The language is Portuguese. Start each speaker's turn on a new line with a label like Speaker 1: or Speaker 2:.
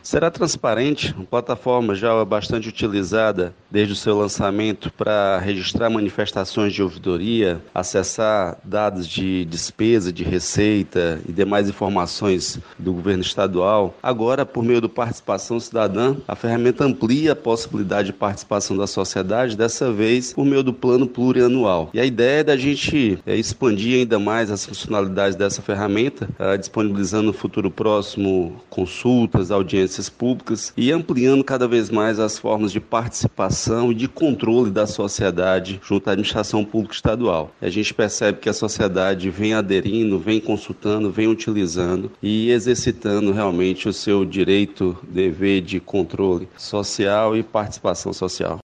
Speaker 1: Será transparente, uma plataforma já bastante utilizada desde o seu lançamento para registrar manifestações de ouvidoria, acessar dados de despesa, de receita e demais informações do governo estadual. Agora, por meio do Participação Cidadã, a ferramenta amplia a possibilidade de participação da sociedade, dessa vez por meio do plano plurianual. E a ideia é da gente expandir ainda mais as funcionalidades dessa ferramenta, disponibilizando no futuro próximo consultas, audiências públicas e ampliando cada vez mais as formas de participação e de controle da sociedade junto à administração pública estadual. A gente percebe que a sociedade vem aderindo, vem consultando, vem utilizando e exercitando realmente o seu direito, dever de controle social e participação social.